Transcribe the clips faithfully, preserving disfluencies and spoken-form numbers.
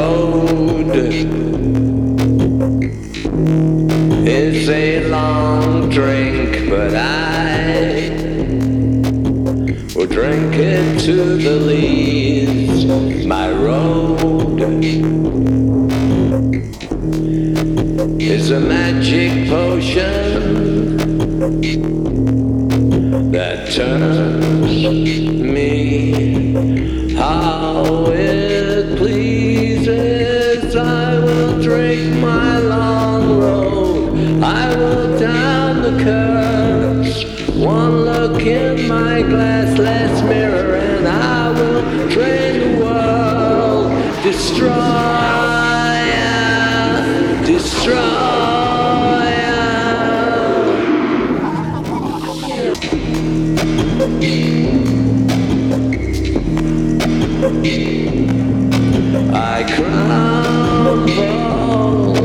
road is a long drink, but I will drink it to the leaves. My road is a magic potion that turns me how it pleases. I will drink my long road, I will down the curves. One look in my glassless mirror and I will drain the world. Destroy, destroy. I crumble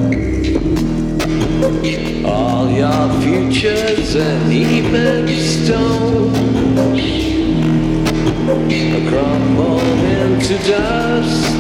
all your futures and even stones. I crumble into dust.